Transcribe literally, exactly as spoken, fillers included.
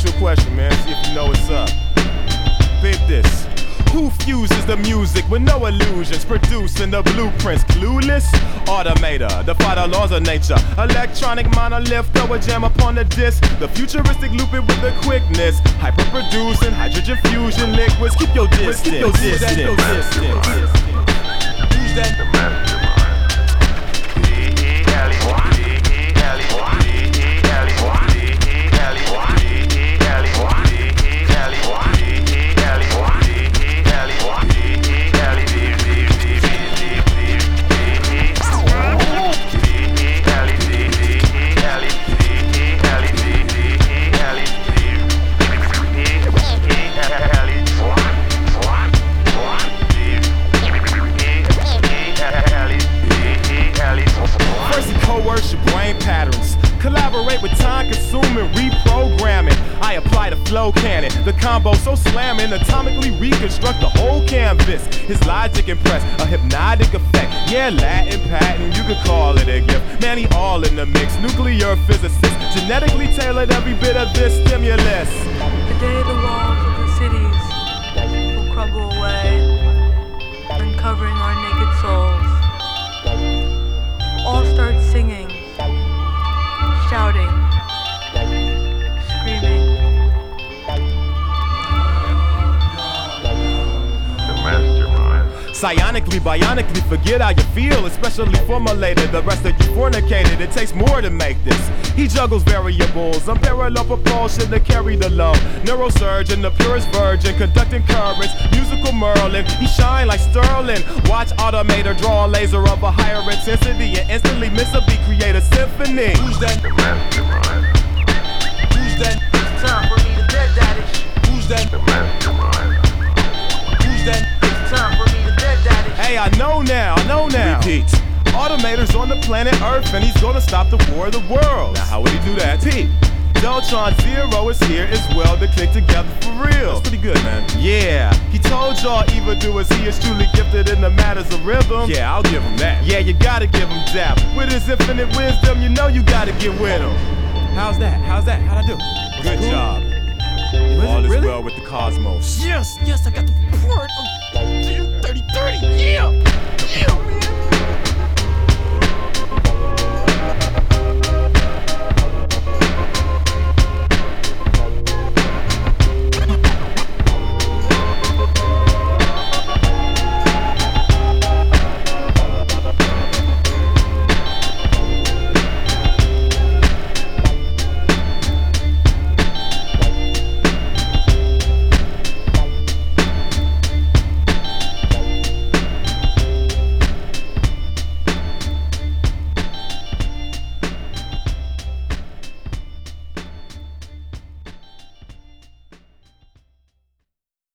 you a question, man. See if you know what's up. Peep this. Who fuses the music with no illusions, producing the blueprints? Clueless? Automator, defy the laws of nature. Electronic monolith, throw a jam upon the disc. The futuristic loop it with the quickness. Hyper-producing, hydrogen fusion liquids. Keep your distance. Keep your distance. Keep your distance. Who's that? The mastermind. Collaborate with time-consuming reprogramming. I apply the flow cannon, the combo so slamming, atomically reconstruct the whole canvas. His logic impress, a hypnotic effect. Yeah, Latin patent, you could call it a gift. Man, he all in the mix, nuclear physicist, genetically tailored every bit of this stimulus. The day the walls of the cities will crumble away, uncovering our naked souls. All start singing, shouting, screaming. The mastermind. Psionically, bionically, forget how you feel, especially formulated. The rest of you fornicated, it takes more to make this. He juggles variables, unparalleled propulsion to carry the load. Neurosurgeon, the purest virgin, conducting currents, musical Merlin. He shine like Sterling. Watch Automator draw a laser of a higher intensity and instantly miss a beat, create a symphony. Who's that? The mastermind. Who's that? It's time for me to dead daddy. Who's that? The mastermind. Who's that? It's time for me to dead daddy. Hey, I know now, I know now. Repeat. Automator's on the planet Earth and he's gonna stop the war of the worlds. Now how would he do that? Pete. Deltron Zero is here as well to click together for real. That's pretty good, man. Yeah, he told y'all evildoers he is truly gifted in the matters of rhythm. Yeah, I'll give him that. Yeah, you gotta give him that. With his infinite wisdom, you know you gotta get with him. How's that? How's that? How'd I do? Good cool. job. Really? All is really? well with the cosmos. Yes, yes, I got the report of thirty thirty. Yeah, yeah, man.